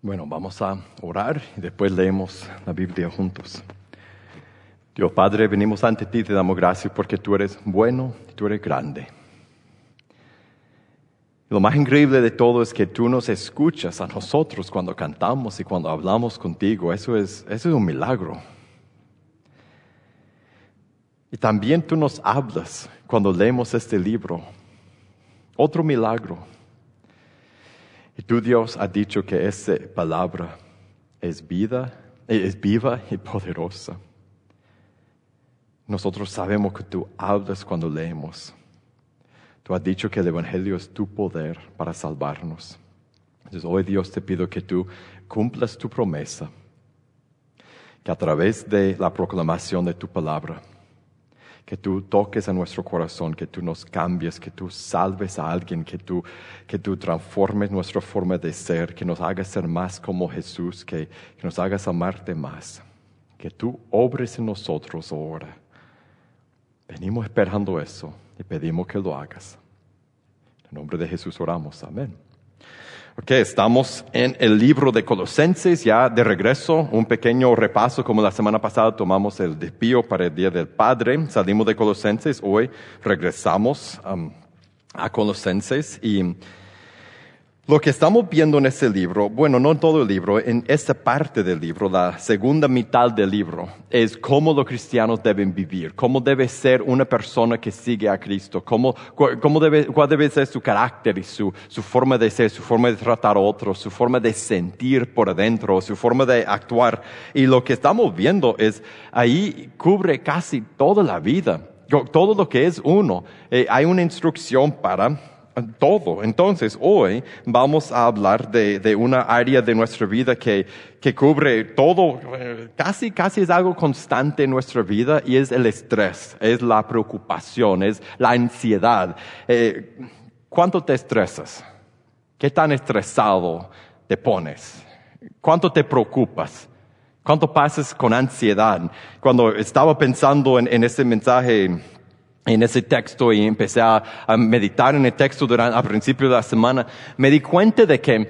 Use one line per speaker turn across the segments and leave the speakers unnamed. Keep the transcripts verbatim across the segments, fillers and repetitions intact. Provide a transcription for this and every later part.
Bueno, vamos a orar y después leemos la Biblia juntos. Dios Padre, venimos ante ti y te damos gracias porque tú eres bueno y tú eres grande. Lo más increíble de todo es que tú nos escuchas a nosotros cuando cantamos y cuando hablamos contigo. Eso es, eso es un milagro. Y también tú nos hablas cuando leemos este libro. Otro milagro. Y tú, Dios, has dicho que esa palabra es vida, es viva y poderosa. Nosotros sabemos que tú hablas cuando leemos. Tú has dicho que el Evangelio es tu poder para salvarnos. Entonces hoy, Dios, te pido que tú cumplas tu promesa, que a través de la proclamación de tu palabra, que tú toques a nuestro corazón, que tú nos cambies, que tú salves a alguien, que tú, que tú transformes nuestra forma de ser, que nos hagas ser más como Jesús, que, que nos hagas amarte más, que tú obres en nosotros ahora. Venimos esperando eso y pedimos que lo hagas. En nombre de Jesús oramos, amén. Ok, estamos en el libro de Colosenses, ya de regreso, un pequeño repaso, como la semana pasada tomamos el despío para el Día del Padre, salimos de Colosenses, hoy regresamos um, a Colosenses y lo que estamos viendo en este libro, bueno, no en todo el libro, en esta parte del libro, la segunda mitad del libro, es cómo los cristianos deben vivir, cómo debe ser una persona que sigue a Cristo, cómo, cómo debe, cuál debe ser su carácter y su, su forma de ser, su forma de tratar a otros, su forma de sentir por adentro, su forma de actuar. Y lo que estamos viendo es, ahí cubre casi toda la vida, todo lo que es uno. Eh, hay una instrucción para todo. Entonces, hoy vamos a hablar de, de una área de nuestra vida que, que cubre todo, eh, casi, casi es algo constante en nuestra vida y es el estrés, es la preocupación, es la ansiedad. Eh, ¿Cuánto te estresas? ¿Qué tan estresado te pones? ¿Cuánto te preocupas? ¿Cuánto pasas con ansiedad? Cuando estaba pensando en, en este mensaje, en ese texto y empecé a, a meditar en el texto durante, al principio de la semana, me di cuenta de que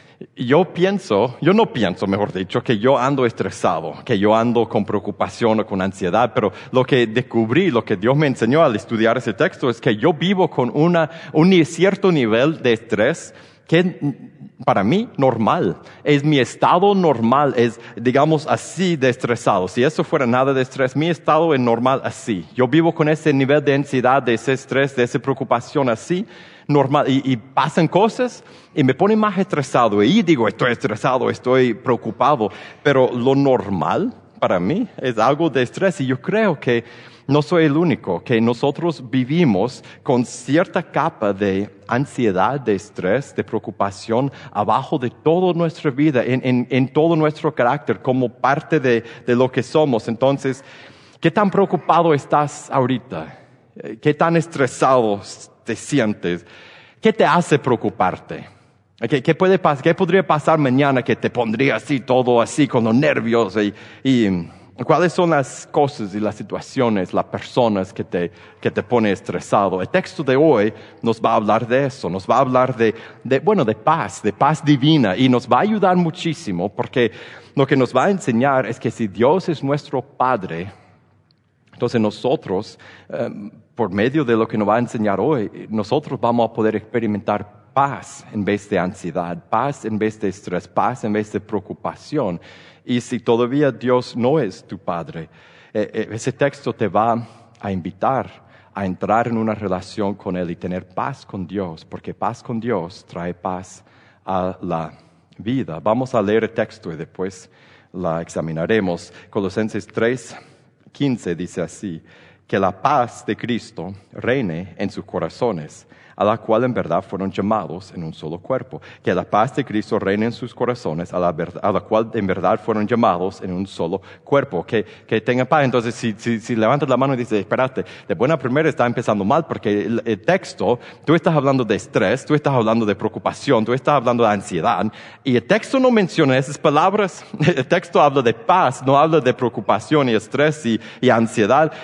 yo pienso, yo no pienso, mejor dicho, que yo ando estresado, que yo ando con preocupación o con ansiedad, pero lo que descubrí, lo que Dios me enseñó al estudiar ese texto es que yo vivo con una, un cierto nivel de estrés que para mí normal, es mi estado normal, es digamos así de estresado. Si eso fuera nada de estrés, mi estado es normal así. Yo vivo con ese nivel de ansiedad, de ese estrés, de esa preocupación así, normal. Y, y pasan cosas y me ponen más estresado. Y digo, estoy estresado, estoy preocupado. Pero lo normal para mí es algo de estrés y yo creo que no soy el único, que nosotros vivimos con cierta capa de ansiedad, de estrés, de preocupación abajo de toda nuestra vida, en, en, en todo nuestro carácter, como parte de, de lo que somos. Entonces, ¿qué tan preocupado estás ahorita? ¿Qué tan estresado te sientes? ¿Qué te hace preocuparte? ¿Qué, qué, puede, qué podría pasar mañana que te pondría así, todo así, con los nervios y... y ¿cuáles son las cosas y las situaciones, las personas que te, que te pone estresado? El texto de hoy nos va a hablar de eso, nos va a hablar de, de, bueno, de paz, de paz divina y nos va a ayudar muchísimo porque lo que nos va a enseñar es que si Dios es nuestro Padre, entonces nosotros, eh, por medio de lo que nos va a enseñar hoy, nosotros vamos a poder experimentar paz en vez de ansiedad, paz en vez de estrés, paz en vez de preocupación. Y si todavía Dios no es tu Padre, eh, ese texto te va a invitar a entrar en una relación con Él y tener paz con Dios, porque paz con Dios trae paz a la vida. Vamos a leer el texto y después la examinaremos. Colosenses tres quince dice así, que la paz de Cristo reine en sus corazones, a la cual en verdad fueron llamados en un solo cuerpo. Que la paz de Cristo reine en sus corazones, a la, verdad, a la cual en verdad fueron llamados en un solo cuerpo. Que, que tengan paz. Entonces, si, si, si levantas la mano y dices, espérate, de buena primera está empezando mal, porque el, el texto, tú estás hablando de estrés, tú estás hablando de preocupación, tú estás hablando de ansiedad, y el texto no menciona esas palabras. El texto habla de paz, no habla de preocupación y estrés y, y ansiedad.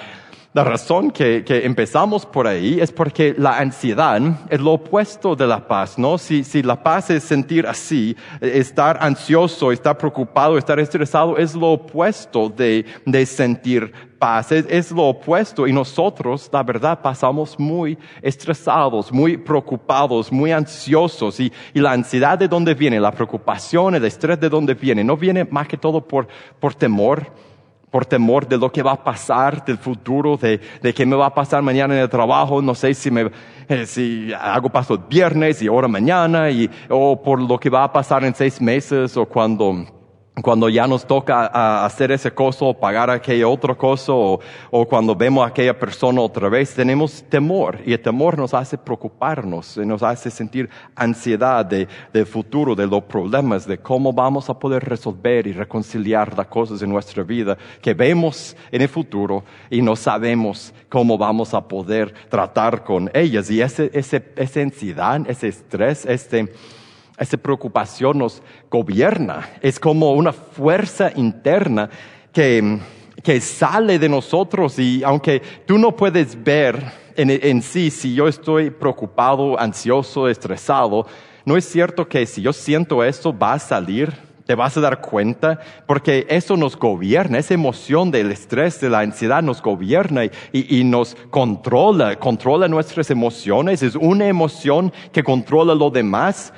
La razón que, que empezamos por ahí es porque la ansiedad es lo opuesto de la paz, ¿no? Si, si la paz es sentir así, estar ansioso, estar preocupado, estar estresado, es lo opuesto de, de sentir paz, es, es lo opuesto. Y nosotros, la verdad, pasamos muy estresados, muy preocupados, muy ansiosos. Y, y la ansiedad, ¿de dónde viene? La preocupación, el estrés, ¿de dónde viene? No viene más que todo por, por temor. Por temor de lo que va a pasar, del futuro, de, de qué me va a pasar mañana en el trabajo, no sé si me, eh, si hago paso el viernes y ahora mañana, y, o por lo que va a pasar en seis meses, o cuando, cuando ya nos toca a hacer ese cosa, o pagar aquella otra cosa, o, o cuando vemos a aquella persona otra vez, tenemos temor, y el temor nos hace preocuparnos, nos hace sentir ansiedad de, del futuro, de los problemas, de cómo vamos a poder resolver y reconciliar las cosas en nuestra vida que vemos en el futuro y no sabemos cómo vamos a poder tratar con ellas. Y ese, ese, esa ansiedad, ese estrés, este Esa preocupación nos gobierna. Es como una fuerza interna que, que sale de nosotros, y aunque tú no puedes ver en, en sí si yo estoy preocupado, ansioso, estresado, no es cierto que si yo siento eso va a salir. Te vas a dar cuenta, porque eso nos gobierna, esa emoción del estrés, de la ansiedad nos gobierna y, y, y nos controla, controla nuestras emociones. Es una emoción que controla lo demás.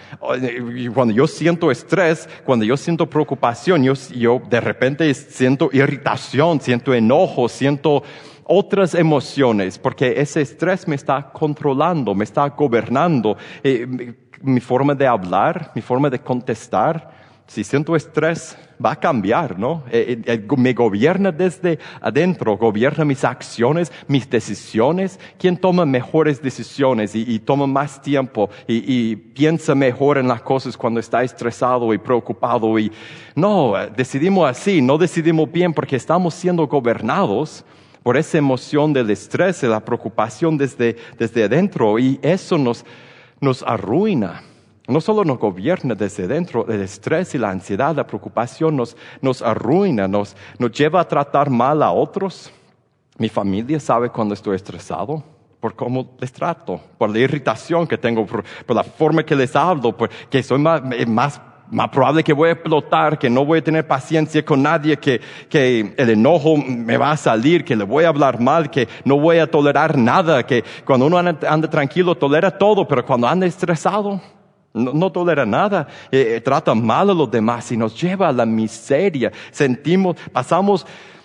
Y cuando yo siento estrés, cuando yo siento preocupación, yo, yo de repente siento irritación, siento enojo, siento otras emociones, porque ese estrés me está controlando, me está gobernando. Eh, mi, mi forma de hablar, mi forma de contestar. Si siento estrés, va a cambiar, ¿no? Eh, eh, me gobierna desde adentro, gobierna mis acciones, mis decisiones. ¿Quién toma mejores decisiones y, y toma más tiempo y, y piensa mejor en las cosas cuando está estresado y preocupado? Y no, decidimos así, no decidimos bien, porque estamos siendo gobernados por esa emoción del estrés, de la preocupación desde, desde adentro, y eso nos, nos arruina. No solo nos gobierna desde dentro, el estrés y la ansiedad, la preocupación nos, nos arruina, nos, nos lleva a tratar mal a otros. Mi familia sabe cuando estoy estresado, por cómo les trato, por la irritación que tengo, por, por la forma que les hablo, por que soy más, más, más probable que voy a explotar, que no voy a tener paciencia con nadie, que, que el enojo me va a salir, que le voy a hablar mal, que no voy a tolerar nada, que cuando uno anda, anda tranquilo tolera todo, pero cuando anda estresado, No, no tolera nada, eh, trata mal a los demás y nos lleva a la miseria. Sentimos, pasamos,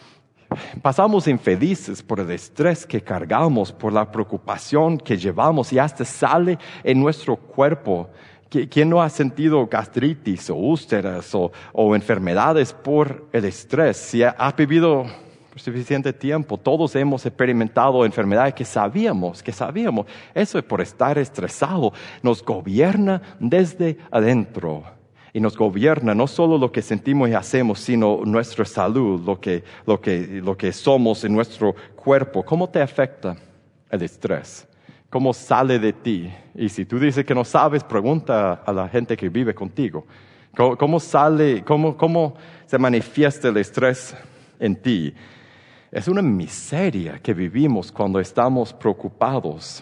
pasamos infelices por el estrés que cargamos, por la preocupación que llevamos, y hasta sale en nuestro cuerpo. ¿Quién no ha sentido gastritis o úlceras o, o enfermedades por el estrés? Si ha, ha vivido suficiente tiempo, todos hemos experimentado enfermedades que sabíamos, que sabíamos. Eso es por estar estresado. Nos gobierna desde adentro. Y nos gobierna no solo lo que sentimos y hacemos, sino nuestra salud, lo que, lo que, lo que somos en nuestro cuerpo. ¿Cómo te afecta el estrés? ¿Cómo sale de ti? Y si tú dices que no sabes, pregunta a la gente que vive contigo. ¿Cómo, cómo sale, cómo, cómo se manifiesta el estrés en ti? Es una miseria que vivimos cuando estamos preocupados.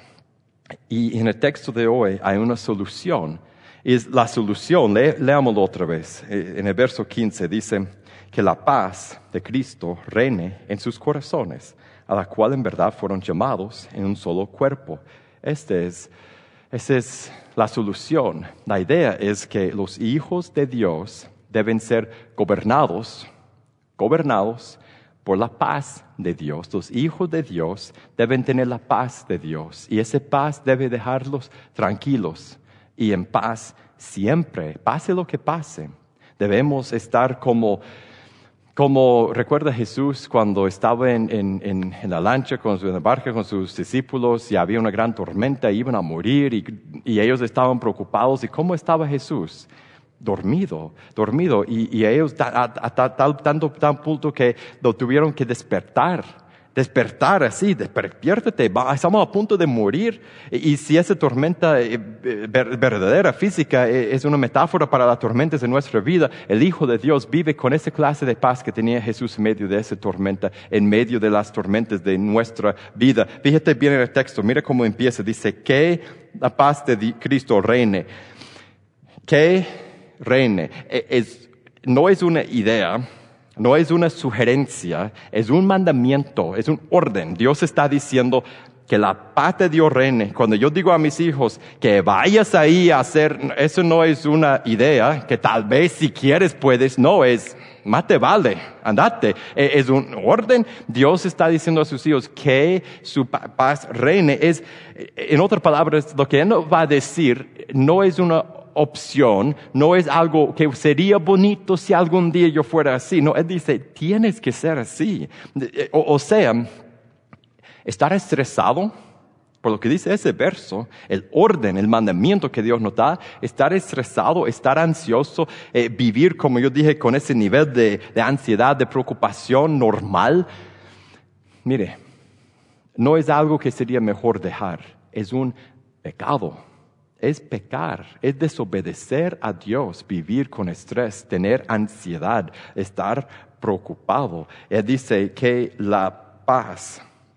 Y en el texto de hoy hay una solución. Y la solución, le, leámoslo otra vez. En el verso quince dice que la paz de Cristo reine en sus corazones, a la cual en verdad fueron llamados en un solo cuerpo. Este es, esa es la solución. La idea es que los hijos de Dios deben ser gobernados, gobernados por la paz de Dios. Los hijos de Dios deben tener la paz de Dios, y esa paz debe dejarlos tranquilos y en paz siempre, pase lo que pase. Debemos estar como, como recuerda Jesús cuando estaba en, en, en, en la lancha, con su, en la barca con sus discípulos, y había una gran tormenta, iban a morir, y, y ellos estaban preocupados. ¿Y cómo estaba Jesús? Dormido, dormido, y, y ellos a, a, a tal, tanto, tan punto que lo tuvieron que despertar. despertar así, despiértate, estamos a punto de morir. Y si esa tormenta verdadera, física, es una metáfora para las tormentas de nuestra vida, el Hijo de Dios vive con esa clase de paz que tenía Jesús en medio de esa tormenta, en medio de las tormentas de nuestra vida. Fíjate bien en el texto, mira cómo empieza, dice, que la paz de Cristo reine. Que reine. Es, no es una idea, no es una sugerencia, es un mandamiento, es un orden. Dios está diciendo que la paz de Dios reine. Cuando yo digo a mis hijos que vayas ahí a hacer, eso no es una idea, que tal vez si quieres puedes, no, es más te vale, andate. Es un orden. Dios está diciendo a sus hijos que su paz reine. Es, en otras palabras, lo que Él nos va a decir no es una opción, no es algo que sería bonito si algún día yo fuera así. No, Él dice, tienes que ser así. O, o sea, estar estresado, por lo que dice ese verso, el orden, el mandamiento que Dios nos da, estar estresado, estar ansioso, eh, vivir, como yo dije, con ese nivel de, de ansiedad, de preocupación normal. Mire, no es algo que sería mejor dejar, es un pecado. Es pecar, es desobedecer a Dios, vivir con estrés, tener ansiedad, estar preocupado. Él dice que la paz.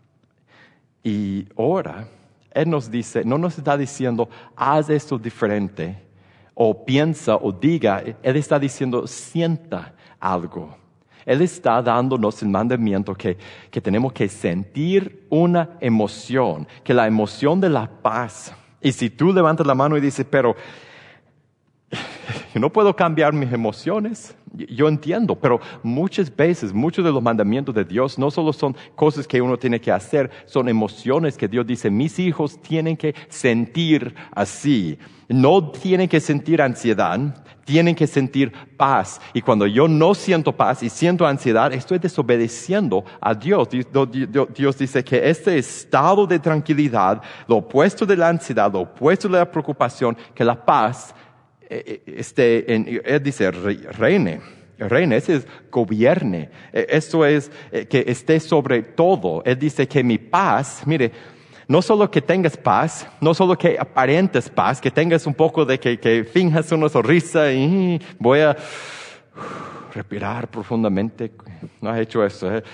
Y ahora, Él nos dice, no nos está diciendo, haz esto diferente, o piensa o diga. Él está diciendo, sienta algo. Él está dándonos el mandamiento que, que tenemos que sentir una emoción, que la emoción de la paz. Y si tú levantas la mano y dices, pero yo no puedo cambiar mis emociones, yo entiendo, pero muchas veces, muchos de los mandamientos de Dios no solo son cosas que uno tiene que hacer, son emociones que Dios dice, mis hijos tienen que sentir así. No tienen que sentir ansiedad, tienen que sentir paz. Y cuando yo no siento paz y siento ansiedad, estoy desobedeciendo a Dios. Dios dice que este estado de tranquilidad, lo opuesto de la ansiedad, lo opuesto de la preocupación, que la paz, este, en, él dice, reine. Reine, ese es gobierne. Esto es que esté sobre todo. Él dice que mi paz, mire, no solo que tengas paz, no solo que aparentes paz, que tengas un poco de que, que finjas una sonrisa y voy a uh, respirar profundamente. No has hecho eso, ¿eh?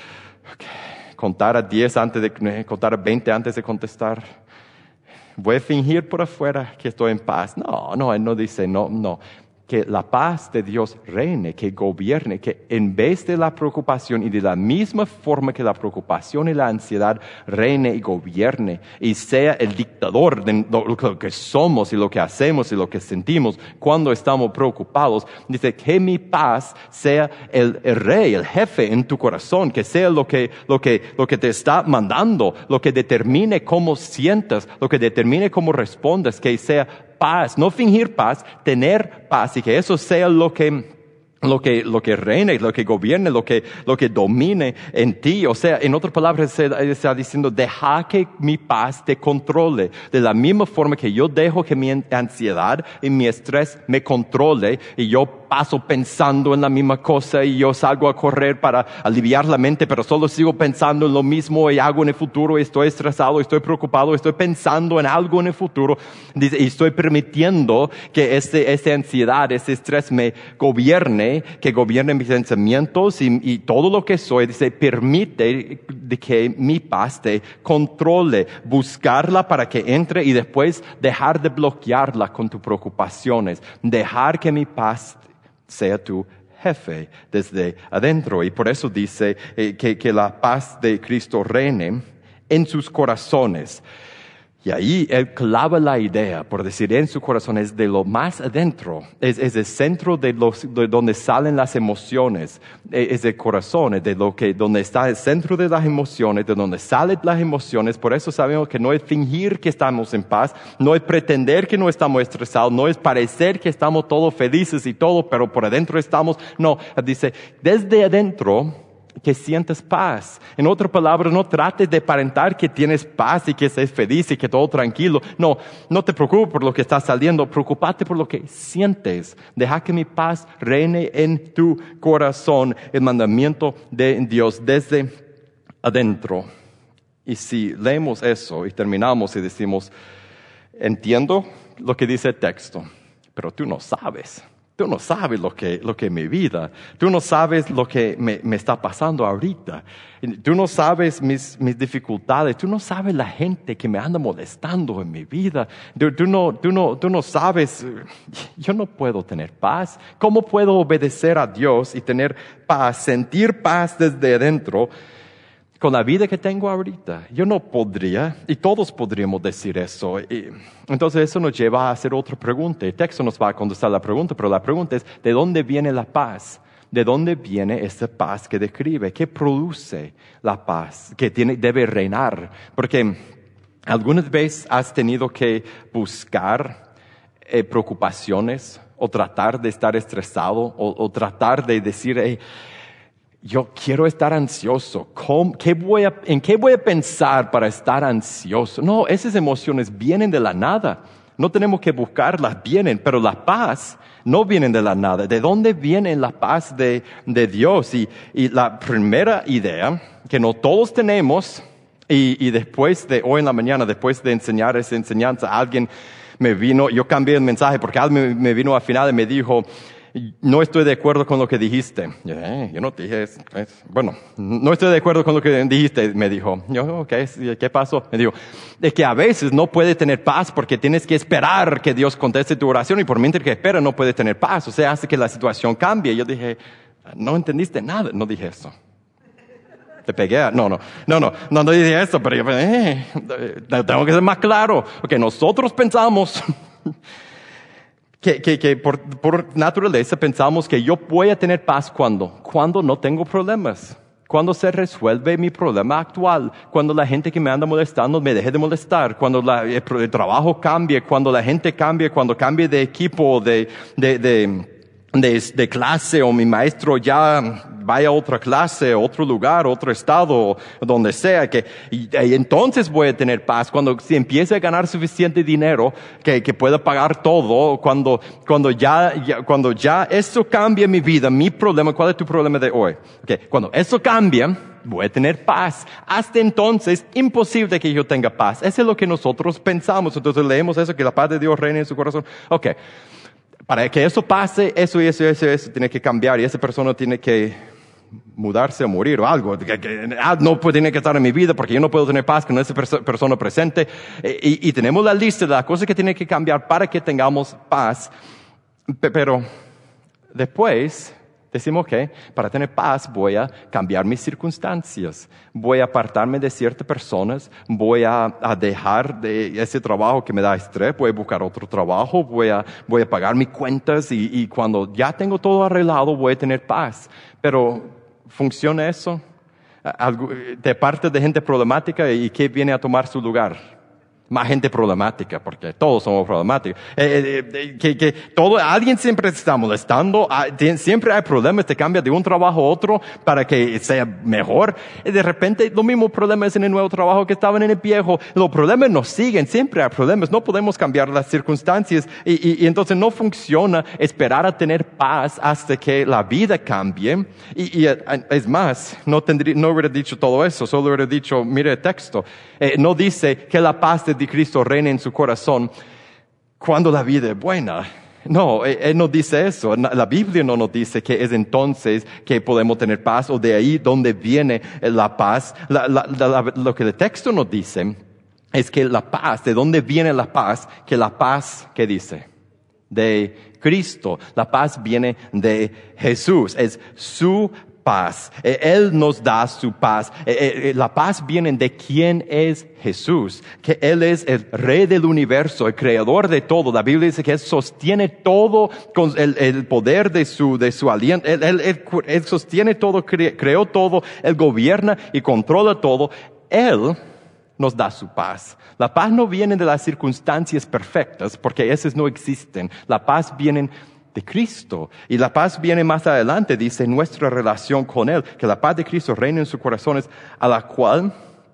Okay. Contar a diez antes de, eh, contar a veinte antes de contestar. Voy a fingir por afuera que estoy en paz. No, no, Él no dice, no, no. Que la paz de Dios reine, que gobierne, que en vez de la preocupación y de la misma forma que la preocupación y la ansiedad reine y gobierne y sea el dictador de lo que somos y lo que hacemos y lo que sentimos cuando estamos preocupados, dice que mi paz sea el, el rey, el jefe en tu corazón, que sea lo que, lo que, lo que te está mandando, lo que determine cómo sientas, lo que determine cómo respondas, que sea paz, no fingir paz, tener paz y que eso sea lo que, lo que, lo que reine, lo que gobierne, lo que, lo que domine en ti. O sea, en otras palabras, se está diciendo, deja que mi paz te controle. De la misma forma que yo dejo que mi ansiedad y mi estrés me controle y yo paso pensando en la misma cosa y yo salgo a correr para aliviar la mente, pero solo sigo pensando en lo mismo y hago en el futuro y estoy estresado, estoy preocupado, estoy pensando en algo en el futuro. Dice, y estoy permitiendo que este, esta ansiedad, este estrés me gobierne, que gobierne mis pensamientos y, y todo lo que soy. Dice, permite de que mi paz te controle, buscarla para que entre y después dejar de bloquearla con tus preocupaciones, dejar que mi paz sea tu jefe desde adentro. Y por eso dice eh, que, que la paz de Cristo reine en sus corazones. Y ahí él clava la idea, por decir en su corazón, es de lo más adentro, es, es el centro de, los, de donde salen las emociones, es el corazón, es de lo que, donde está el centro de las emociones, de donde salen las emociones. Por eso sabemos que no es fingir que estamos en paz, no es pretender que no estamos estresados, no es parecer que estamos todos felices y todo, pero por adentro estamos, no, dice, desde adentro, que sientas paz. En otras palabras, no trates de aparentar que tienes paz y que estés feliz y que todo tranquilo. No, no te preocupes por lo que está saliendo, preocúpate por lo que sientes. Deja que mi paz reine en tu corazón, el mandamiento de Dios desde adentro. Y si leemos eso y terminamos y decimos, entiendo lo que dice el texto, pero tú no sabes. Tú no sabes lo que, lo que es mi vida. Tú no sabes lo que me, me está pasando ahorita. Tú no sabes mis, mis dificultades. Tú no sabes la gente que me anda molestando en mi vida. Tú, tú, no, tú, no, tú no sabes. Yo no puedo tener paz. ¿Cómo puedo obedecer a Dios y tener paz, sentir paz desde adentro con la vida que tengo ahorita? Yo no podría, y todos podríamos decir eso. Y entonces eso nos lleva a hacer otra pregunta. El texto nos va a contestar la pregunta, pero la pregunta es, ¿de dónde viene la paz? ¿De dónde viene esa paz que describe? ¿Qué produce la paz que tiene, debe reinar? Porque algunas veces has tenido que buscar eh, preocupaciones o tratar de estar estresado o, o tratar de decir, hey, yo quiero estar ansioso. ¿Cómo, qué voy a, ¿En qué voy a pensar para estar ansioso? No, esas emociones vienen de la nada. No tenemos que buscarlas, vienen, pero la paz no viene de la nada. ¿De dónde viene la paz de, de Dios? Y, y la primera idea que no todos tenemos, y, y después de hoy en la mañana, después de enseñar esa enseñanza, alguien me vino, yo cambié el mensaje porque alguien me, me vino al final y me dijo, no estoy de acuerdo con lo que dijiste. Yo, eh, yo no dije eso. Bueno, no estoy de acuerdo con lo que dijiste, me dijo. Yo, ok, ¿qué pasó? Me dijo, es que a veces no puedes tener paz porque tienes que esperar que Dios conteste tu oración y por mientras que espera no puedes tener paz. O sea, hace que la situación cambie. Yo dije, no entendiste nada. No dije eso. Te pegué. No, no, no, no, no, no dije eso, pero yo, eh, tengo que ser más claro. Porque nosotros pensamos Que, que, que por, por naturaleza pensamos que yo voy a tener paz cuando, cuando no tengo problemas, cuando se resuelve mi problema actual, cuando la gente que me anda molestando me deje de molestar, cuando la, el, el trabajo cambie, cuando la gente cambie, cuando cambie de equipo, de, de, de, de, de clase o mi maestro ya vaya a otra clase, a otro lugar, a otro estado, donde sea, que y, y entonces voy a tener paz cuando si empiece a ganar suficiente dinero que, que pueda pagar todo, cuando, cuando ya, ya, cuando ya eso cambie mi vida, mi problema. ¿Cuál es tu problema de hoy? Okay. Cuando eso cambia, voy a tener paz. Hasta entonces, imposible que yo tenga paz. Eso es lo que nosotros pensamos. Entonces leemos eso, que la paz de Dios reine en su corazón. Okay. Para que eso pase, eso y eso y eso, eso tiene que cambiar y esa persona tiene que mudarse o morir o algo. Que, que, ah, no puede, tiene que estar en mi vida porque yo no puedo tener paz con esa perso- persona presente. Y, y tenemos la lista de las cosas que tienen que cambiar para que tengamos paz. Pero después decimos que para tener paz voy a cambiar mis circunstancias. Voy a apartarme de ciertas personas. Voy a, a dejar de ese trabajo que me da estrés. Voy a buscar otro trabajo. Voy a, voy a pagar mis cuentas y, y cuando ya tengo todo arreglado voy a tener paz. Pero ¿funciona eso? De parte de gente problemática, ¿y qué viene a tomar su lugar? Más gente problemática, porque todos somos problemáticos. Eh, eh, que, que todo, alguien siempre se está molestando, siempre hay problemas, te cambia de un trabajo a otro para que sea mejor. Y de repente, los mismos problemas en el nuevo trabajo que estaban en el viejo. Los problemas nos siguen, siempre hay problemas. No podemos cambiar las circunstancias y, y, y entonces no funciona esperar a tener paz hasta que la vida cambie. Y, y es más, no tendría, no hubiera dicho todo eso, solo hubiera dicho, mire el texto. Eh, no dice que la paz de Cristo reina en su corazón cuando la vida es buena. No, él, él no dice eso. La Biblia no nos dice que es entonces que podemos tener paz o de ahí donde viene la paz. La, la, la, lo que el texto nos dice es que la paz, ¿de dónde viene la paz? Que la paz, ¿qué dice? De Cristo. La paz viene de Jesús. Es su paz. Él nos da su paz. La paz viene de quién es Jesús, que Él es el Rey del universo, el creador de todo. La Biblia dice que Él sostiene todo con el, el poder de su, de su aliento. Él, él, él, él sostiene todo, cre, creó todo, Él gobierna y controla todo. Él nos da su paz. La paz no viene de las circunstancias perfectas, porque esas no existen. La paz viene de Cristo. Y la paz viene más adelante, dice, nuestra relación con Él, que la paz de Cristo reina en sus corazones, a la cual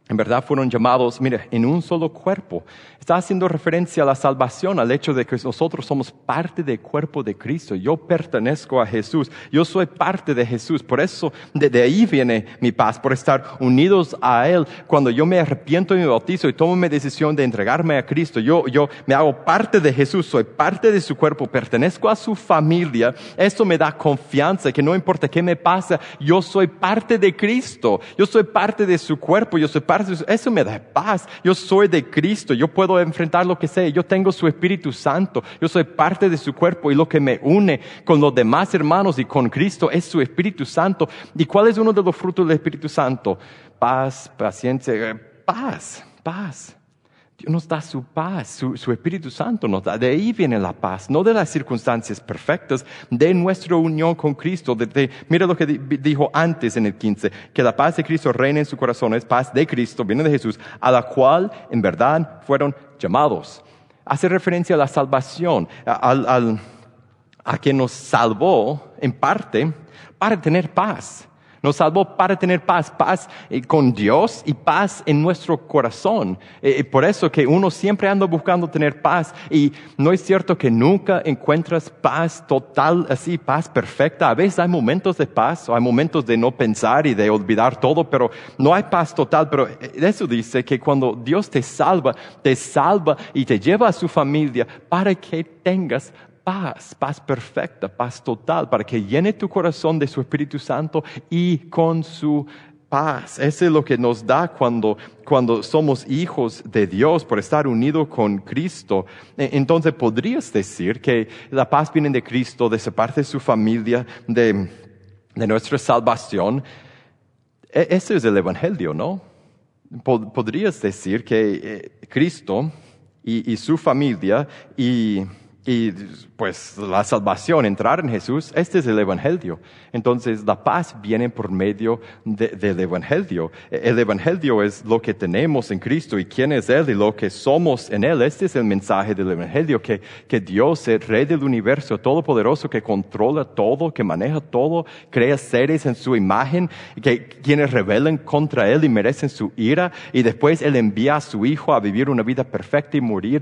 En verdad fueron llamados, mire, en un solo cuerpo. Está haciendo referencia a la salvación, al hecho de que nosotros somos parte del cuerpo de Cristo. Yo pertenezco a Jesús. Yo soy parte de Jesús. Por eso, de, de ahí viene mi paz, por estar unidos a Él. Cuando yo me arrepiento y me bautizo y tomo mi decisión de entregarme a Cristo, yo, yo me hago parte de Jesús, soy parte de su cuerpo, pertenezco a su familia. Esto me da confianza, que no importa qué me pasa, yo soy parte de Cristo. Yo soy parte de su cuerpo, yo soy parte eso me da paz. Yo soy de Cristo, yo puedo enfrentar lo que sea. Yo tengo su Espíritu Santo, yo soy parte de su cuerpo y lo que me une con los demás hermanos y con Cristo es su Espíritu Santo. ¿Y cuál es uno de los frutos del Espíritu Santo? Paz, paciencia, paz, paz. Dios nos da su paz, su, su Espíritu Santo nos da. De ahí viene la paz, no de las circunstancias perfectas, de nuestra unión con Cristo. De, de, mira lo que di, dijo antes en el quince, que la paz de Cristo reina en su corazón, es paz de Cristo, viene de Jesús, a la cual en verdad fueron llamados. Hace referencia a la salvación, al, al, a que nos salvó en parte para tener paz. Nos salvó para tener paz, paz eh, con Dios y paz en nuestro corazón. Eh, por eso que uno siempre anda buscando tener paz y no es cierto que nunca encuentras paz total, así, paz perfecta. A veces hay momentos de paz, o hay momentos de no pensar y de olvidar todo, pero no hay paz total. Pero eso dice que cuando Dios te salva, te salva y te lleva a su familia para que tengas paz, paz perfecta, paz total, para que llene tu corazón de su Espíritu Santo y con su paz. Eso es lo que nos da cuando, cuando somos hijos de Dios, por estar unidos con Cristo. Entonces podrías decir que la paz viene de Cristo, de ser parte de su familia, de, de nuestra salvación. Ese es el Evangelio, ¿no? Podrías decir que Cristo y, y su familia y Y pues la salvación, entrar en Jesús, este es el Evangelio. Entonces la paz viene por medio de, del Evangelio. El Evangelio es lo que tenemos en Cristo y quién es Él y lo que somos en Él. Este es el mensaje del Evangelio, que, que Dios, el Rey del universo, todopoderoso, que controla todo, que maneja todo, crea seres en su imagen, que quienes rebelan contra Él y merecen su ira, y después Él envía a su Hijo a vivir una vida perfecta y morir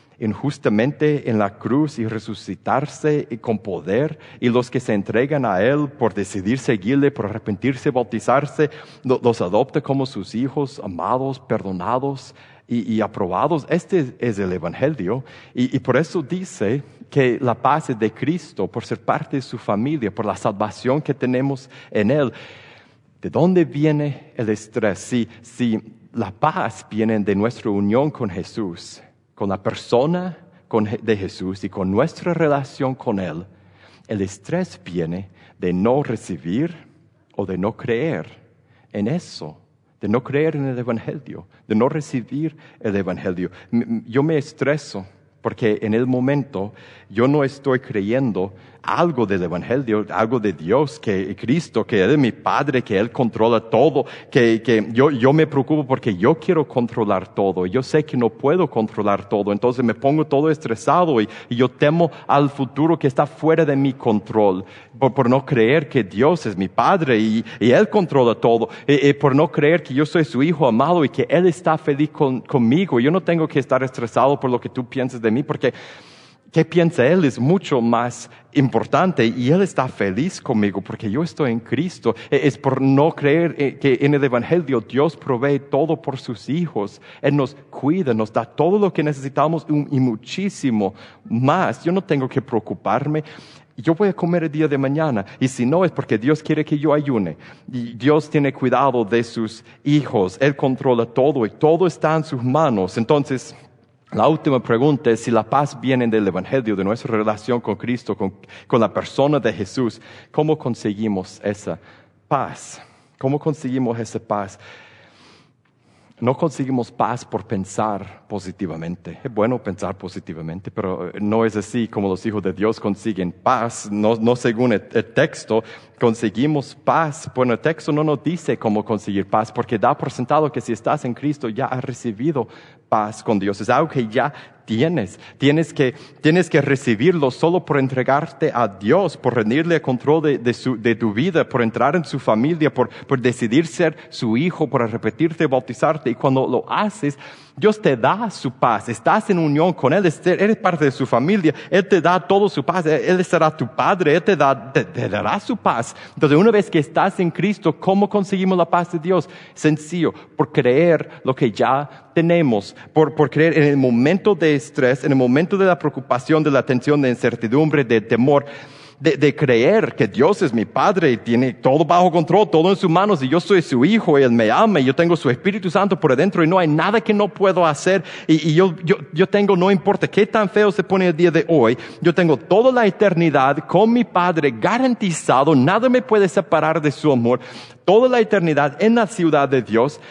injustamente en la cruz y resucitarse y con poder, y los que se entregan a Él por decidir seguirle, por arrepentirse, bautizarse, los adopta como sus hijos amados, perdonados y, y aprobados. Este es el Evangelio, y, y por eso dice que la paz es de Cristo, por ser parte de su familia, por la salvación que tenemos en Él. ¿De dónde viene el estrés? Si, si la paz viene de nuestra unión con Jesús, con la persona de Jesús y con nuestra relación con Él, el estrés viene de no recibir o de no creer en eso, de no creer en el Evangelio, de no recibir el Evangelio. Yo me estreso porque en el momento yo no estoy creyendo algo del Evangelio, algo de Dios, que Cristo, que Él es mi Padre, que Él controla todo, que, que yo, yo me preocupo porque yo quiero controlar todo. Yo sé que no puedo controlar todo, entonces me pongo todo estresado y, y yo temo al futuro que está fuera de mi control, por, por no creer que Dios es mi Padre y, y Él controla todo, y, y por no creer que yo soy su Hijo amado y que Él está feliz con, conmigo. Yo no tengo que estar estresado por lo que tú piensas de mí, porque ¿qué piensa Él? Es mucho más importante, y Él está feliz conmigo porque yo estoy en Cristo. Es por no creer que en el Evangelio Dios provee todo por sus hijos. Él nos cuida, nos da todo lo que necesitamos y muchísimo más. Yo no tengo que preocuparme. Yo voy a comer el día de mañana, y si no es porque Dios quiere que yo ayune. Y Dios tiene cuidado de sus hijos. Él controla todo y todo está en sus manos. Entonces, la última pregunta es si la paz viene del Evangelio, de nuestra relación con Cristo, con, con la persona de Jesús. ¿Cómo conseguimos esa paz? ¿Cómo conseguimos esa paz? No conseguimos paz por pensar positivamente. Es bueno pensar positivamente, pero no es así como los hijos de Dios consiguen paz. No, no según el, el texto conseguimos paz. Bueno, el texto no nos dice cómo conseguir paz, porque da por sentado que si estás en Cristo ya has recibido paz con Dios. Es algo que ya tienes. Tienes que, tienes que recibirlo solo por entregarte a Dios, por rendirle el control de, de, su, de tu vida, por entrar en su familia, por, por decidir ser su hijo, por arrepentirte, bautizarte. Y cuando lo haces, Dios te da su paz. Estás en unión con Él, eres parte de su familia. Él te da todo su paz. Él será tu Padre. Él te, da, te, te dará su paz. Entonces, una vez que estás en Cristo, ¿cómo conseguimos la paz de Dios? Sencillo, por creer lo que ya tenemos, por, por creer en el momento de estrés, en el momento de la preocupación, de la tensión, de incertidumbre, de temor, de, de creer que Dios es mi Padre y tiene todo bajo control, todo en sus manos, y yo soy su hijo y Él me ama y yo tengo su Espíritu Santo por adentro y no hay nada que no puedo hacer y, y yo, yo, yo tengo, no importa qué tan feo se pone el día de hoy, yo tengo toda la eternidad con mi Padre garantizado, nada me puede separar de su amor, toda la eternidad en la ciudad de Dios.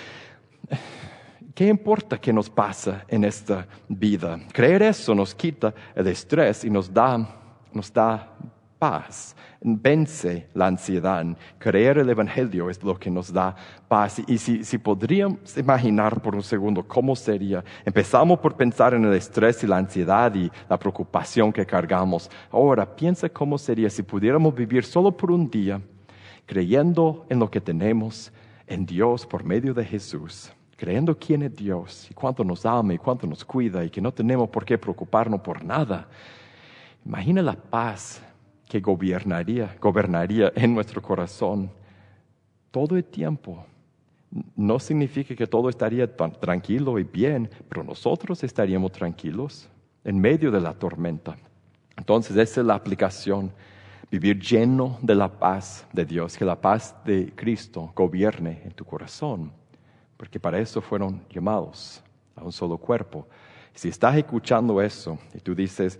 ¿Qué importa qué nos pasa en esta vida? Creer eso nos quita el estrés y nos da, nos da paz. Vence la ansiedad. Creer el Evangelio es lo que nos da paz. Y si, si podríamos imaginar por un segundo cómo sería. Empezamos por pensar en el estrés y la ansiedad y la preocupación que cargamos. Ahora piensa cómo sería si pudiéramos vivir solo por un día, creyendo en lo que tenemos, en Dios por medio de Jesús. Creyendo quién es Dios y cuánto nos ama y cuánto nos cuida y que no tenemos por qué preocuparnos por nada. Imagina la paz que gobernaría, gobernaría en nuestro corazón todo el tiempo. No significa que todo estaría tan tranquilo y bien, pero nosotros estaríamos tranquilos en medio de la tormenta. Entonces esa es la aplicación. Vivir lleno de la paz de Dios, que la paz de Cristo gobierne en tu corazón. Porque para eso fueron llamados a un solo cuerpo. Si estás escuchando eso y tú dices,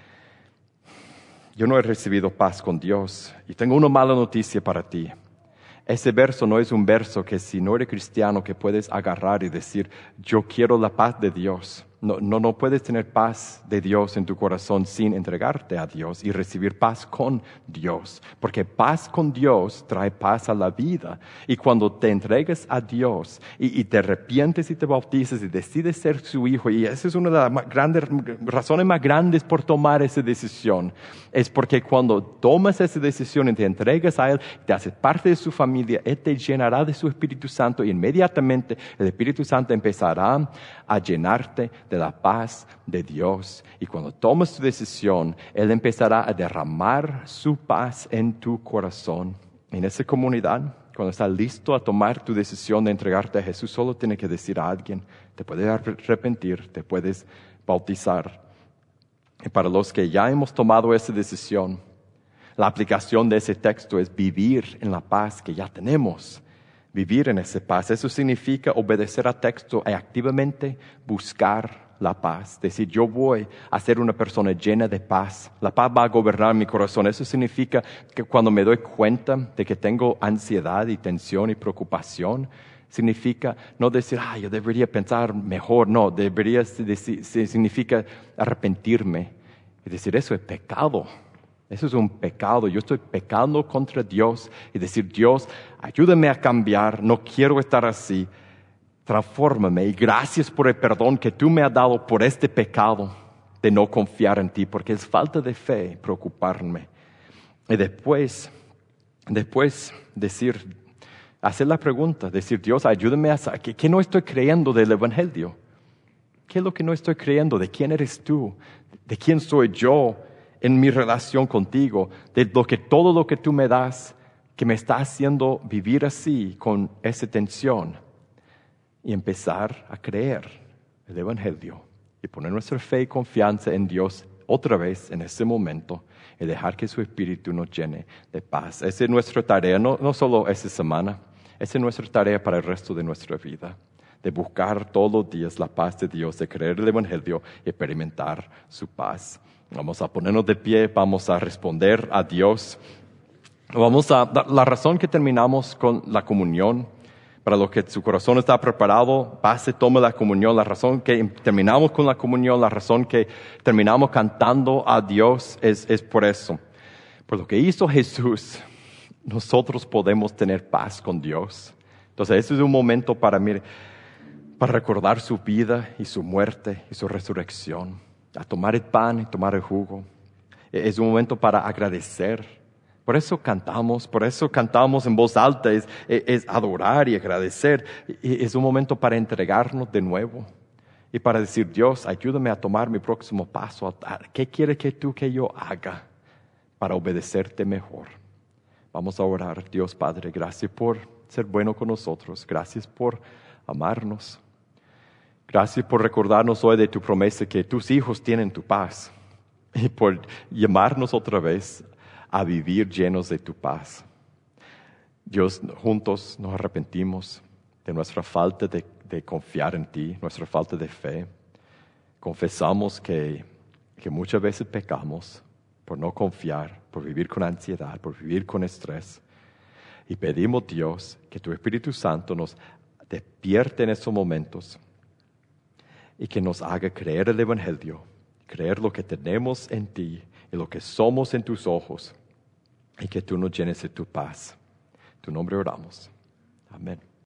yo no he recibido paz con Dios y tengo una mala noticia para ti. Ese verso no es un verso que si no eres cristiano que puedes agarrar y decir, yo quiero la paz de Dios. No, no, no puedes tener paz de Dios en tu corazón sin entregarte a Dios y recibir paz con Dios. Porque paz con Dios trae paz a la vida. Y cuando te entregas a Dios y, y te arrepientes y te bautizas y decides ser su hijo, y esa es una de las más grandes, razones más grandes por tomar esa decisión, es porque cuando tomas esa decisión y te entregas a Él, te haces parte de su familia, Él te llenará de su Espíritu Santo y inmediatamente el Espíritu Santo empezará a llenarte de la paz de Dios. Y cuando tomas tu decisión, Él empezará a derramar su paz en tu corazón. En esa comunidad, cuando estás listo a tomar tu decisión de entregarte a Jesús, solo tienes que decir a alguien, te puedes arrepentir, te puedes bautizar. Y para los que ya hemos tomado esa decisión, la aplicación de ese texto es vivir en la paz que ya tenemos. Vivir en esa paz. Eso significa obedecer al texto y activamente buscar la paz. Decir, yo voy a ser una persona llena de paz. La paz va a gobernar mi corazón. Eso significa que cuando me doy cuenta de que tengo ansiedad y tensión y preocupación, significa no decir, ah, yo debería pensar mejor. No, debería decir, significa arrepentirme. Y decir, eso es pecado. Eso es un pecado. Yo estoy pecando contra Dios y decir, Dios, ayúdame a cambiar. No quiero estar así. Transfórmame y gracias por el perdón que tú me has dado por este pecado de no confiar en ti, porque es falta de fe preocuparme. Y después, después decir, hacer la pregunta, decir, Dios, ayúdame a saber, ¿qué, qué no estoy creyendo del Evangelio? ¿Qué es lo que no estoy creyendo? ¿De quién eres tú? ¿De quién soy yo en mi relación contigo? De lo que todo lo que tú me das, que me está haciendo vivir así, con esa tensión. Y empezar a creer el Evangelio y poner nuestra fe y confianza en Dios otra vez en ese momento y dejar que su Espíritu nos llene de paz. Esa es nuestra tarea, no, no solo esta semana, esa es nuestra tarea para el resto de nuestra vida, de buscar todos los días la paz de Dios, de creer el Evangelio y experimentar su paz. Vamos a ponernos de pie, vamos a responder a Dios. Vamos a dar la razón que terminamos con la comunión. Para los que su corazón está preparado, pase, tome la comunión. La razón que terminamos con la comunión, la razón que terminamos cantando a Dios es, es por eso. Por lo que hizo Jesús, nosotros podemos tener paz con Dios. Entonces, este es un momento para, mire, para recordar su vida y su muerte y su resurrección, a tomar el pan y tomar el jugo. Es un momento para agradecer. Por eso cantamos, por eso cantamos en voz alta, es, es adorar y agradecer. Es un momento para entregarnos de nuevo y para decir, Dios, ayúdame a tomar mi próximo paso. ¿Qué quieres que tú, que yo haga para obedecerte mejor? Vamos a orar. Dios Padre, gracias por ser bueno con nosotros. Gracias por amarnos. Gracias por recordarnos hoy de tu promesa que tus hijos tienen tu paz y por llamarnos otra vez a vivir llenos de tu paz. Dios, juntos nos arrepentimos de nuestra falta de, de confiar en ti, nuestra falta de fe. Confesamos que, que muchas veces pecamos por no confiar, por vivir con ansiedad, por vivir con estrés. Y pedimos, Dios, que tu Espíritu Santo nos despierte en estos momentos y que nos haga creer el Evangelio, creer lo que tenemos en ti y lo que somos en tus ojos, y que tú nos llenes de tu paz. En tu nombre oramos. Amén.